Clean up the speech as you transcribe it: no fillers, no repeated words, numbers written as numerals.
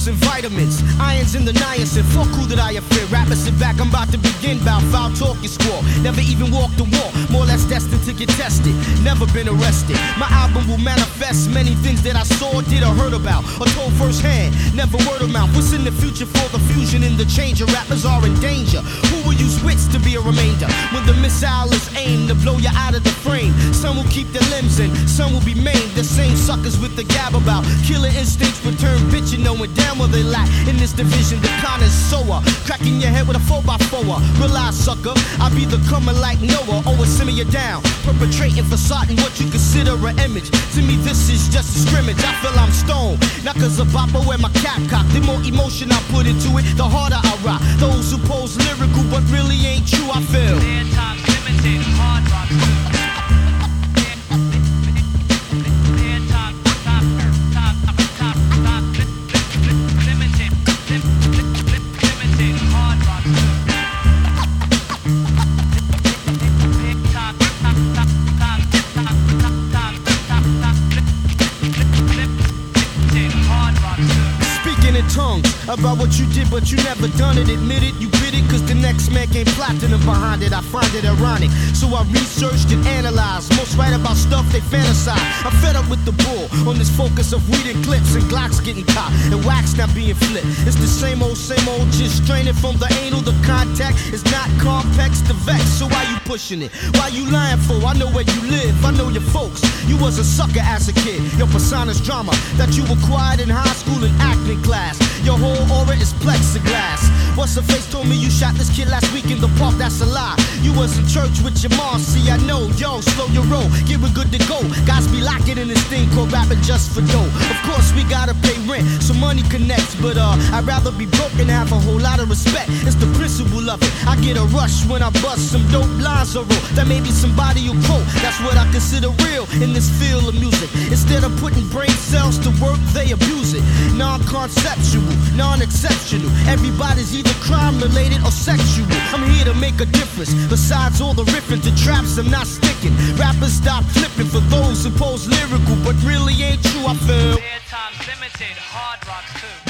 minerals and vitamins, irons in the niacin. Fuck who that I fear. Rappers sit back, I'm about to begin. Bout foul talk you squall. Never even walked the walk, more or less destined to get tested. Never been arrested. My album will manifest many things that I saw, did or heard about, or told firsthand. Never word of mouth. What's in the future for the fusion and the change? Rappers are in danger. Who will use wits to be a remainder when the missile is aimed to blow you out of the frame? Some will keep their limbs in, some will be maimed. The same suckers with the gab about killer instincts return bitchin', knowing damn well they lack in this division. The con is sower, cracking your head with a 4x4. Realize, sucker, I be the coming like Noah. Always simmer you down, perpetrating facading what you consider an image. To me, this is just a scrimmage. I feel I'm stoned, not cause of bopper wear my cap cock. The more emotion I put into it, the harder I rock. Those who pose lyrical but really ain't true, I feel. Times limited, hard rock. Tongues about what you did, but you never done it. Admit it, you bit it, cause the next man came platinum behind it. I find it ironic, so I researched and analyzed. Most write about stuff they fantasize. I'm fed up with the bull on this focus of weed and clips and Glocks getting caught and wax not being flipped. It's the same old, just straining from the anal. The contact is not complex to vex. So why you pushing it? Why you lying for? I know where you live, I know your folks. You was a sucker as a kid. Your persona's drama that you acquired in high school and acting class. Your whole aura is plexiglass. What's her face told me you shot this kid last week in the park? That's a lie. You was in church with your mom. See, I know. Yo, slow your roll, get we good to go. Guys be locking in this thing called rapping just for dough. Of course we gotta pay rent, so money connects. But I'd rather be broke and have a whole lot of respect. It's the principle of it. I get a rush when I bust some dope lines or roll. That maybe somebody will quote. That's what I consider real in this field of music. Instead of putting brain cells to work, they abuse it. Non-conceptual, non-exceptional. Everybody's either crime related or sexual. I'm here to make a difference. Besides all the riffing to traps, I'm not sticking. Rappers stop flipping for those who pose lyrical but really ain't true, I feel. Times limited, hard rock too.